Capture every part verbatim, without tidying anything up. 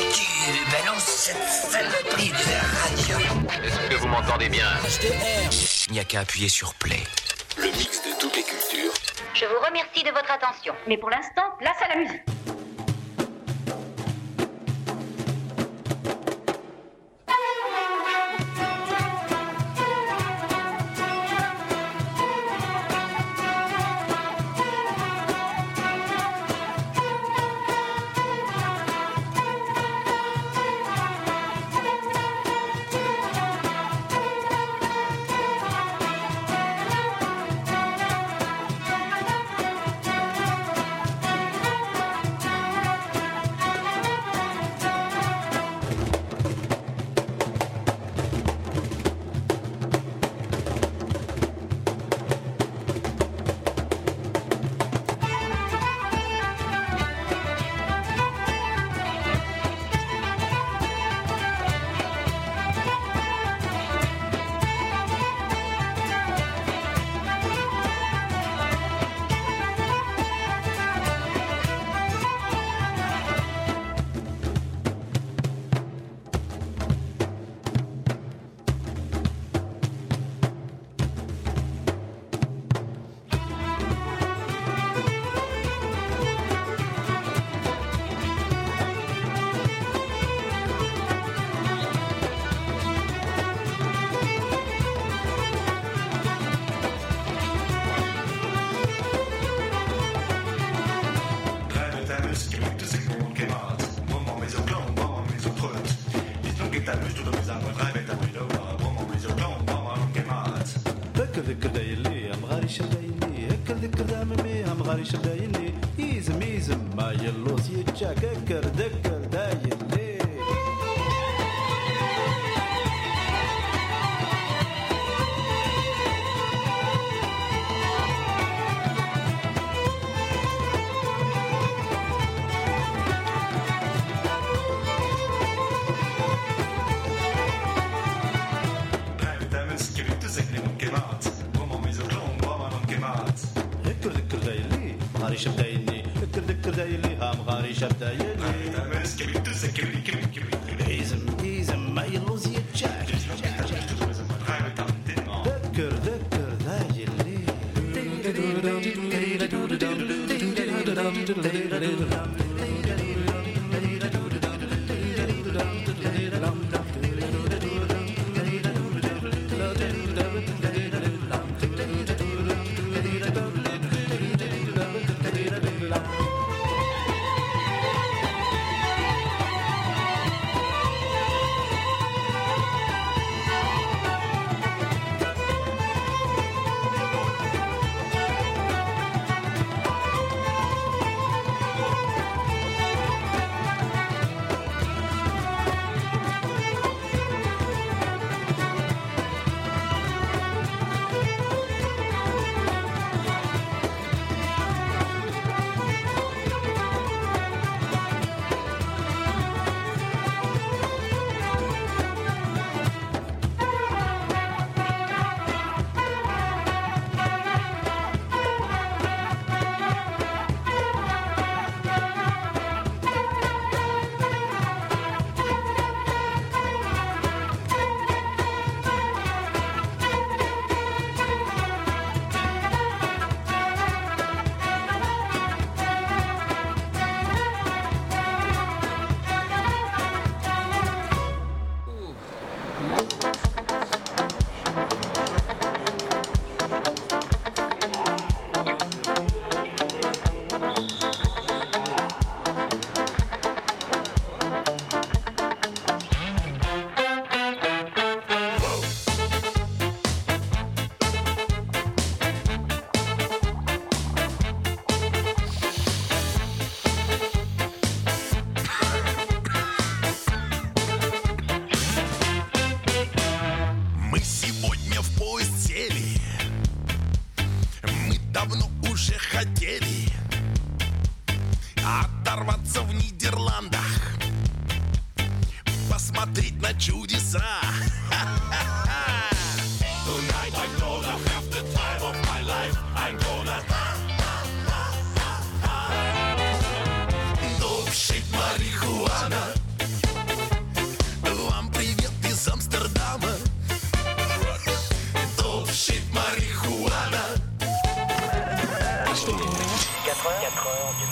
Tu balances cette saloperie de radio. Est-ce que vous m'entendez bien? Il n'y a qu'à appuyer sur play. Le mix de toutes les cultures. Je vous remercie de votre attention. Mais pour l'instant, place à la musique.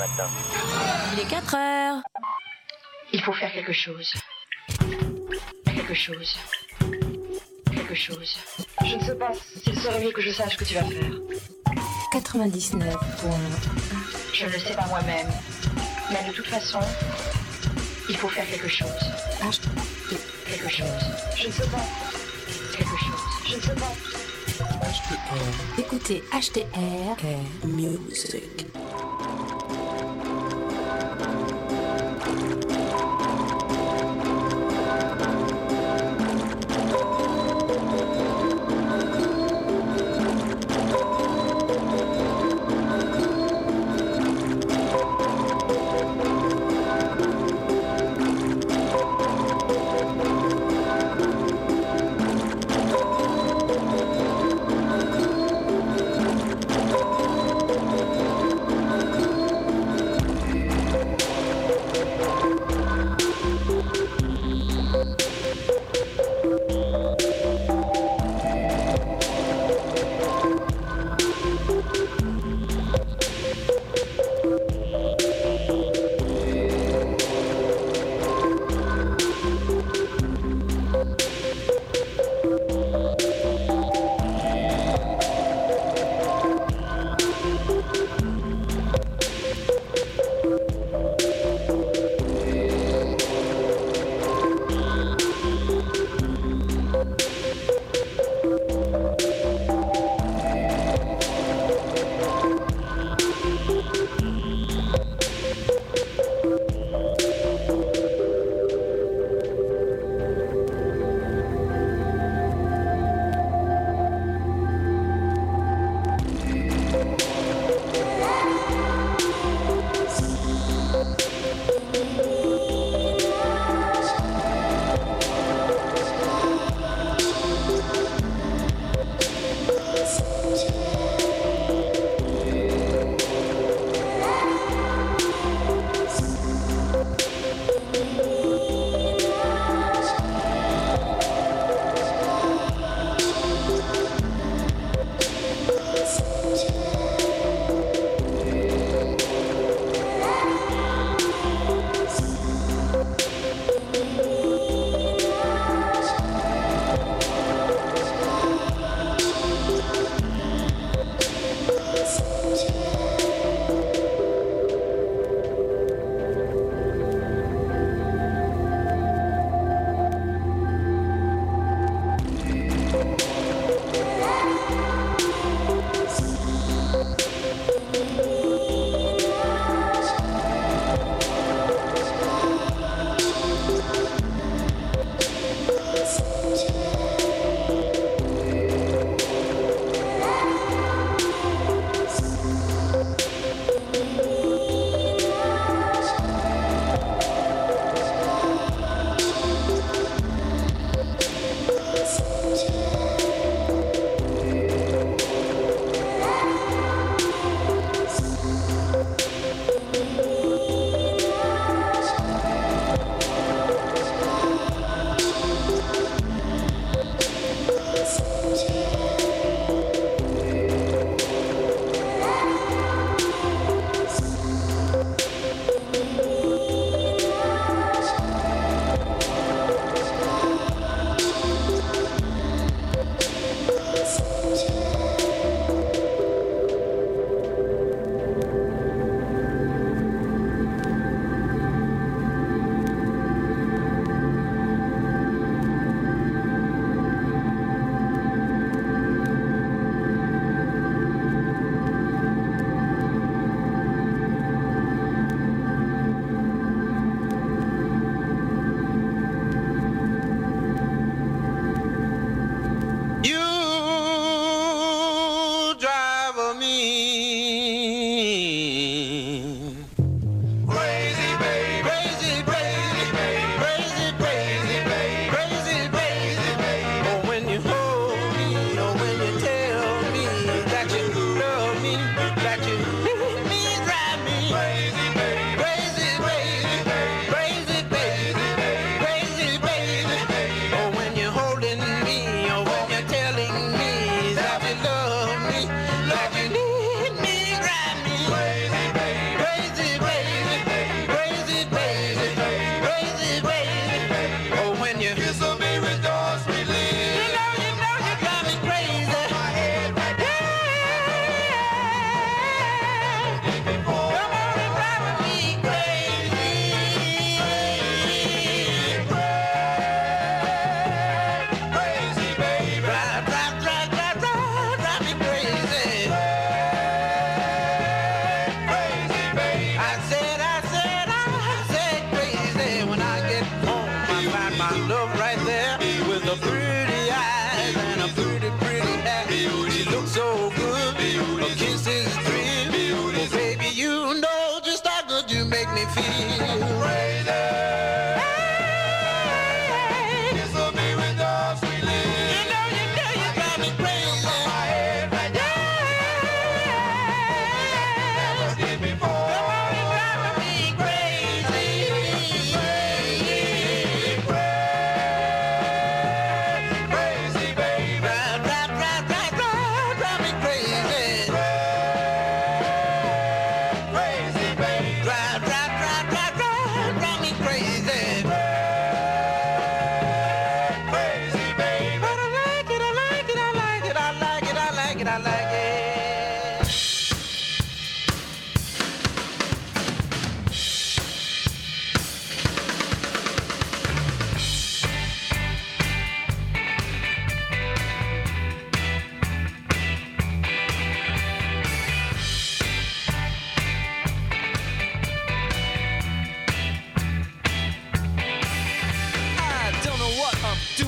matin. Il est quatre heures. Il faut faire quelque chose. Quelque chose. Quelque chose. Je ne sais pas s'il serait mieux que je sache ce que tu vas faire. quatre-vingt-dix-neuf. Je ne le sais pas moi-même. Mais de toute façon, il faut faire quelque chose. H. Quelque chose. Je ne sais pas. Quelque chose. Je ne sais pas. Écoutez H T R Music.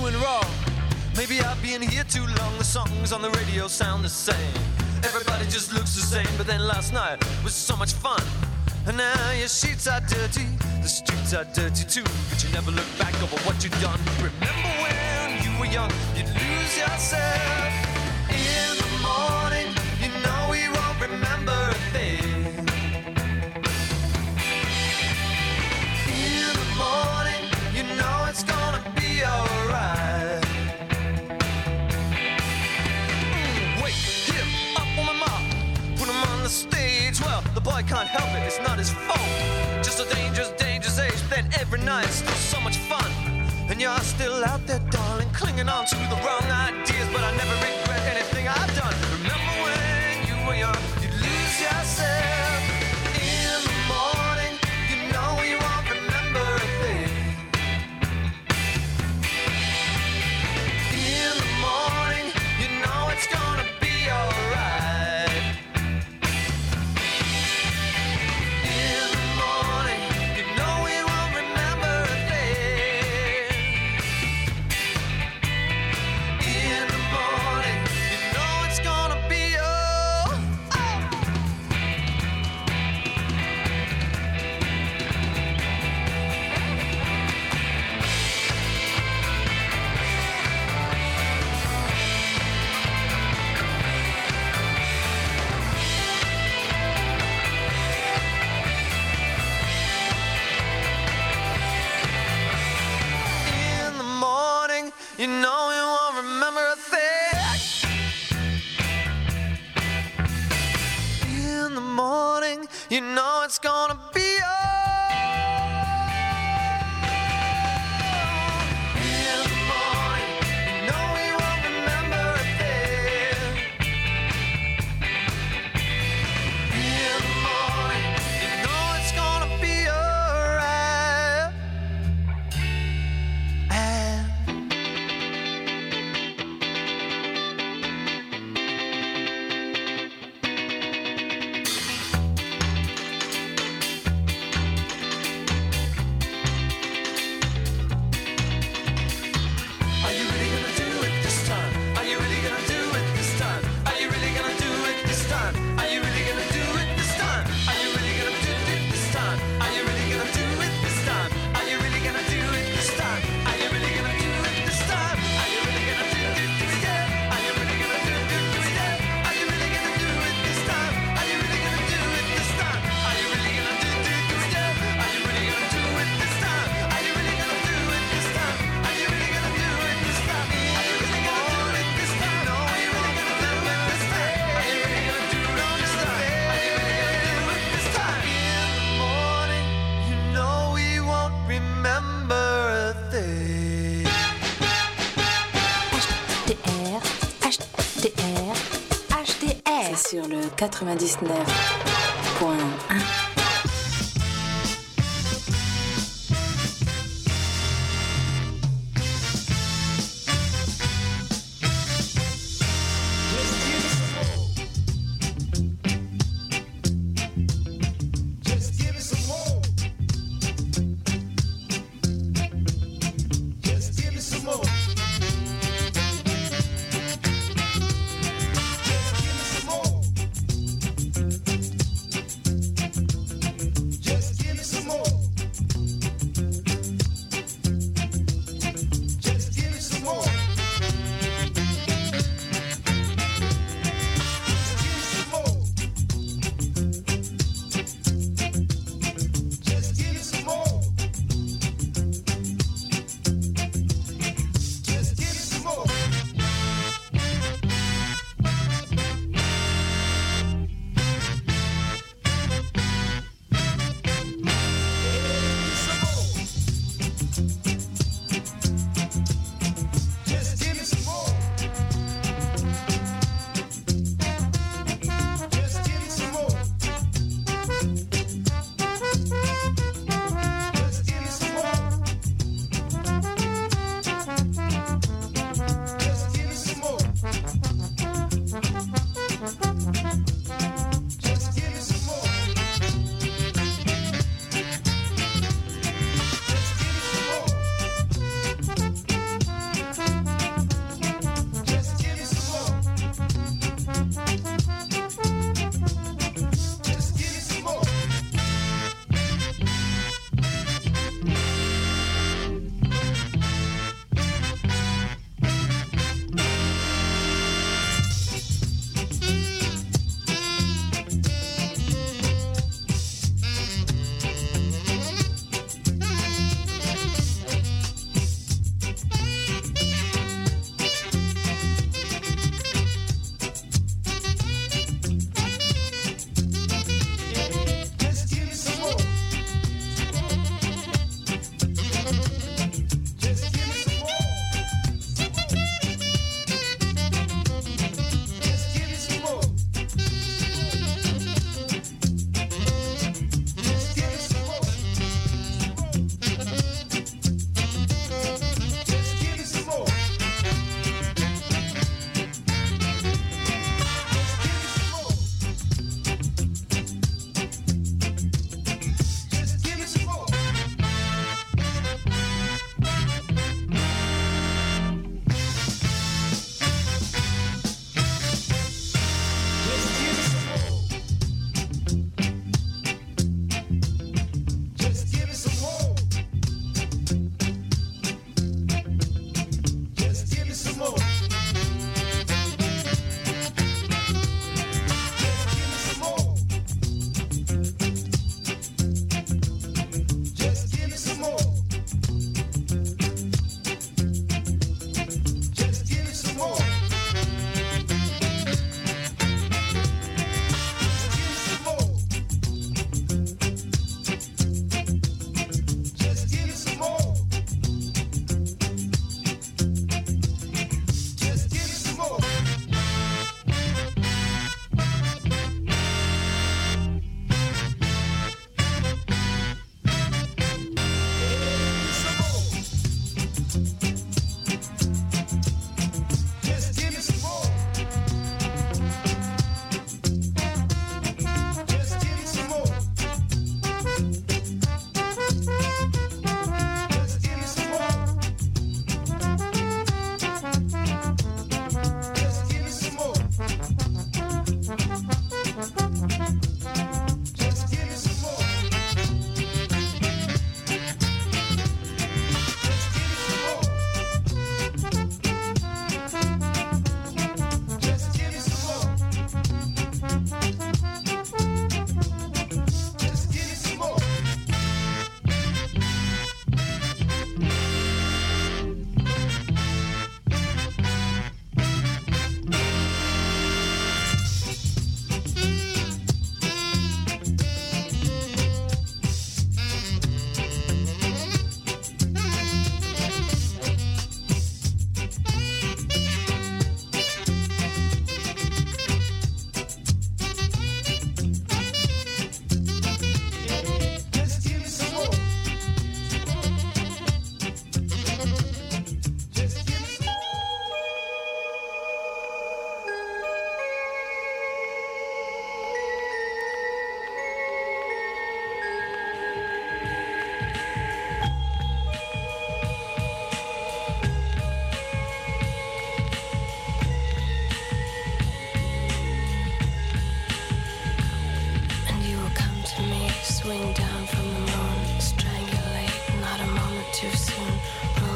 doing wrong. Maybe I've been here too long. The songs on the radio sound the same. Everybody just looks the same. But then last night was so much fun. And now your sheets are dirty, the streets are dirty too. But you never look back over what you've done. Remember when you were young, you'd lose yourself. In the morning, you know we won't remember a thing. In the morning, you know it's gonna be alright. Mm, wait, hit him up on the mark, put him on the stage. Well, the boy can't help it, it's not his fault. Just a dangerous, dangerous age. But then every night, still so much fun. And you're still out there, darling, clinging on to the wrong ideas. But I never regret anything I've done. Remember when you were young, you'd lose yourself. In the morning, you know you won't remember a thing. In the morning, you know it's gonna be alright. In the morning, you know we won't remember a thing. In the morning, you know it's gonna be oh, oh. In the morning, you know you won't remember a thing. In the morning, you know it's gonna be all. In the morning, you know we won't remember a thing. In the morning, you know it's gonna be alright. And are you really gonna do it this time? Are you really gonna do it this time? Are you really gonna do it this time? Are you really gonna do it this time? Are you really gonna do it this time? Are you really gonna do it this time? Are you really gonna do it this time? Are you really gonna do it this time? Are you really gonna do it this time? Are you really gonna do it this time? Are you really gonna do it this time? Are you really gonna do it this time? Are you really gonna do it this time? Are you really gonna do it this time? Are you really gonna do it this time? Are you really gonna do it this time? Are you really gonna do it this time? No, are you really gonna do it this time? Are you really gonna do it this time? Are you really gonna do it this time? In the morning, you know we won't remember a thing. H D R, H D R, H D R. C'est sur le quatre-vingt-dix-neuf point un. Just give me some more. Just give me some more. Just give me some more.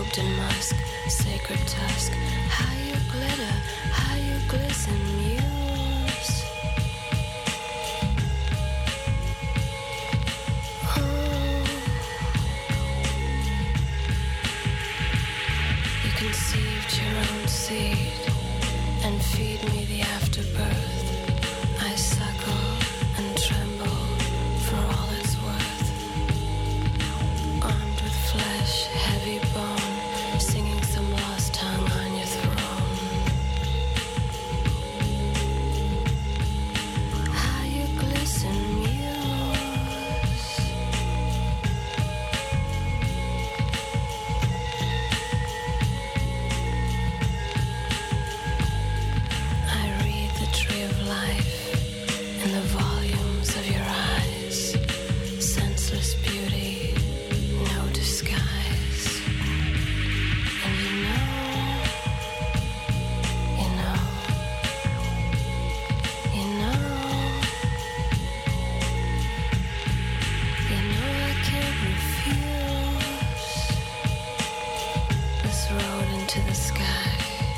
robed in musk, sacred tusk. How you glitter, how you glisten, muse. Oh. You conceived your own seed and feed me the afterbirth. I suckle and tremble for all it's worth. Armed with flesh, heavy bone, singing some lost tongue on your throne. How you glisten, muse. I read the tree of life in the volumes of your eyes. Senseless beauty, no disguise. And you know, you know, you know, you know I can't refuse this road into the sky,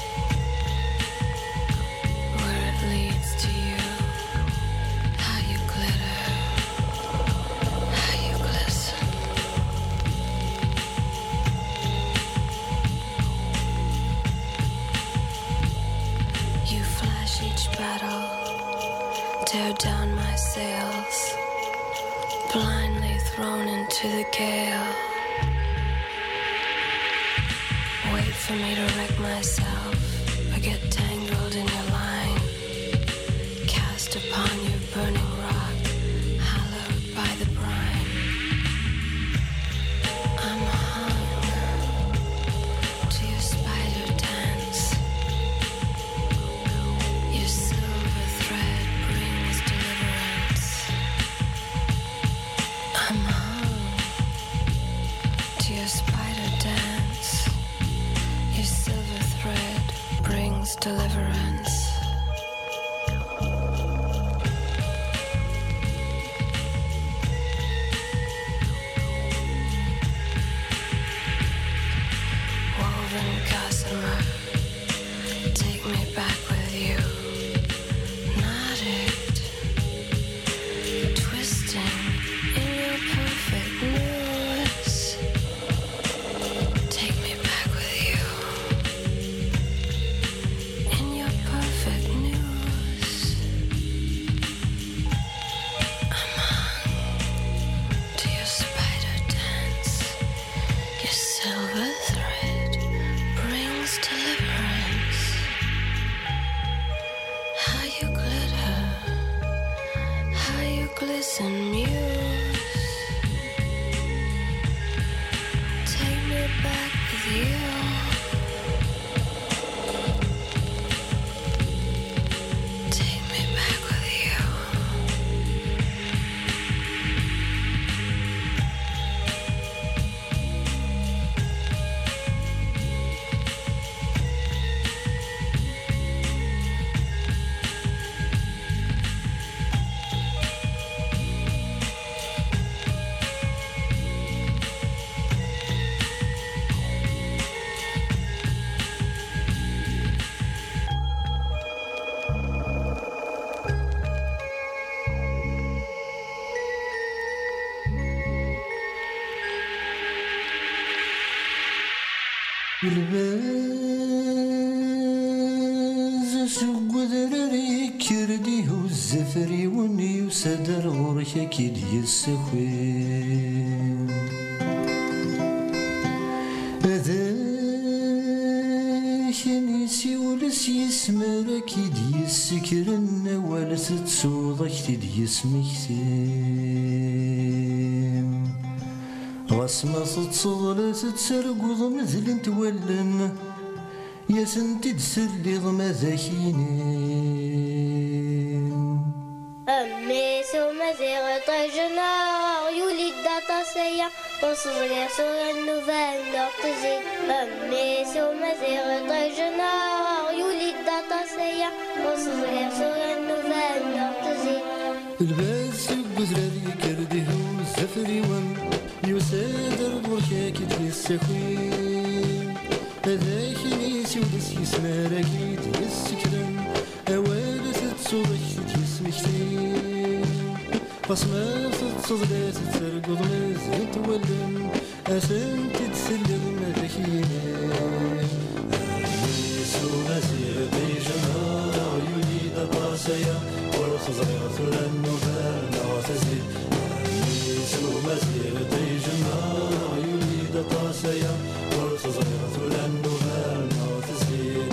where it leads to you. How you glitter, how you glisten. You flash each battle, tear down my sails, blindly thrown into the gale. Wait for me to wreck myself or get tangled in your line. Cast upon your burning rock, hallowed by the brine. I'm hung to your spider dance. Your silver thread brings deliverance. I'm hung to your spider dance. Your silver thread brings deliverance. Woven gossamer, take me back with you. Knotted, twisting in your perfect news. Take me back with you. In your perfect news. I'm hung to your spider dance. Your silver thread brings deliverance. How you glitter, how you glisten, muse. Take me back with you. Take me back with you. الباز سود راري كردي هو الزفري وني وسدر غورك اكيد يسخوين هذاك نيسي ولس يسمر اكيد يسكرن ولس تصوضك تدي يسمكتين غاسما تتصل تتسرقوض مثل تولن يا سنتي تسلي ما ذاكينين أمي سوما زيغ طيجنا يولي الداتا سيا وصغير صغير نوفال نقتزي أمي سوما زيغ طيجنا يولي الداتا سيا وصغير صغير نوفال نقتزي الباس قدرالي كرديه الزفري وم يسادر بركاك تيسخوين هذاك نيسي ودس يسمار أكيد يسكرن أوالة تصوضك تيسمكتين بصمة تتصدى تترقض مزيد تولن أسن تتسلل مذاكينين أميسو مزيغ بيجنا يوليد باسيا ورخزيغ ثلن وفرنا وتزيد أميسو مزيغ بيجنا يوليد باسيا ورخزيغ ثلن وفرنا وتزيد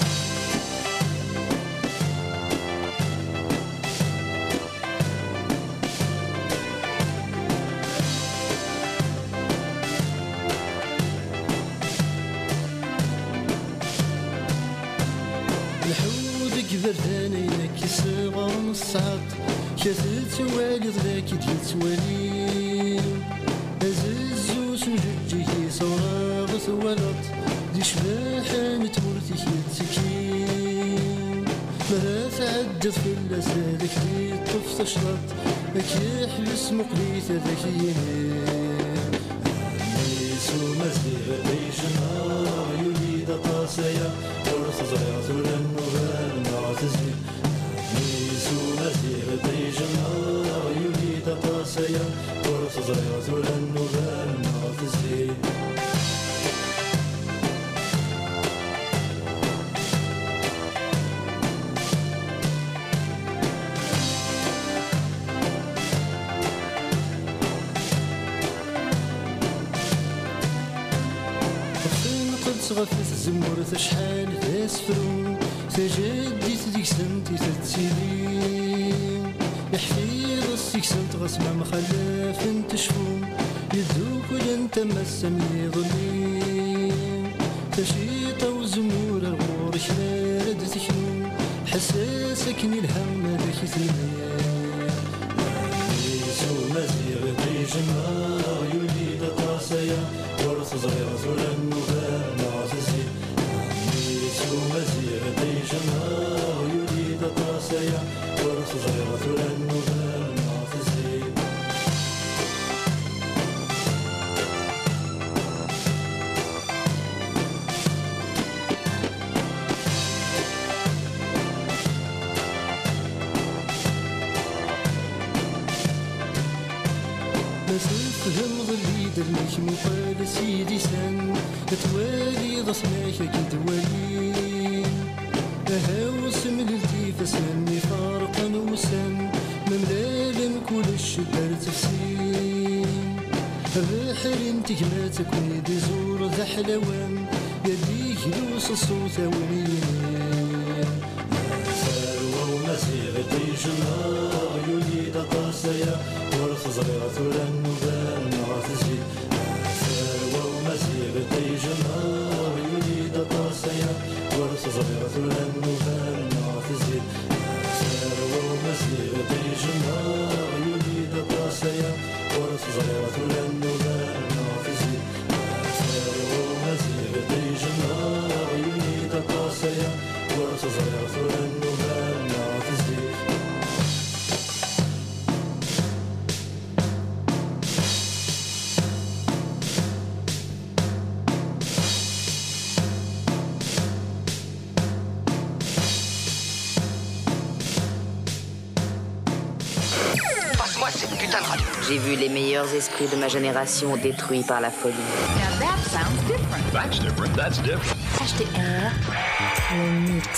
برداني لك صغار الصعد كثرت والد ذاك ديتوالي أززو سنججي صراغ ثولط دي شباحة متمرتي يتسكين مرا تعدد في اللسالك دي طف تشرط أكي حبس مقليت ذاكيني أميسو مزيغ بيجنا يوليد طاسيا ورخزيغ ثلن وغالنا تزيد أميسو مزيغ بيجنا يوليد طاسيا ورخزيغ ثلن وغالنا تزيد غفت الزمور تشحال تسفرون تجدي تديك سنتي تتسيلين يحفيظ السيك سنت غسمة مخلاف تشفون يدوك ولنت مسم يظلين تشيطة وزمور الغور شلاد تكنون حساسك الهم ذاك ثنين أميسو مزيغ بيجنا يوليد طاسيا ورث صغير ثلن وفرنا تزيد أميسو مزيغ بيجنا يوليد طاسيا ورث صغير ثلن وفرنا تزيد فهم ظلي درنيك مقال سيدي سن توالي ضصناك كدوالي أهاو سملتي فاسمني فارقا وسن مملالم كل الشبار تفسين الرحل انتك ما تكوني دي زور ذا حلوان يديك لوس الصوت ونين ثروة ومسيغ طيجنا يوليد طاسيا ورث صغيرة ثلن وفرنا تزيد ثروة ومسيغ طيجنا يوليد طاسيا ورث صغيرة ثلن وفرنا تزيد ثروة ومسيغ طيجنا يوليد طاسيا ورث صغيرة ثلن وفرنا تزيد ثروة ومسيغ طيجنا يوليد طاسيا ورث صغيرة ثلن وفرنا تزيد J'ai vu les meilleurs esprits de ma génération détruits par la folie. Now that sounds different. That's different. That's different. H T R, le mix.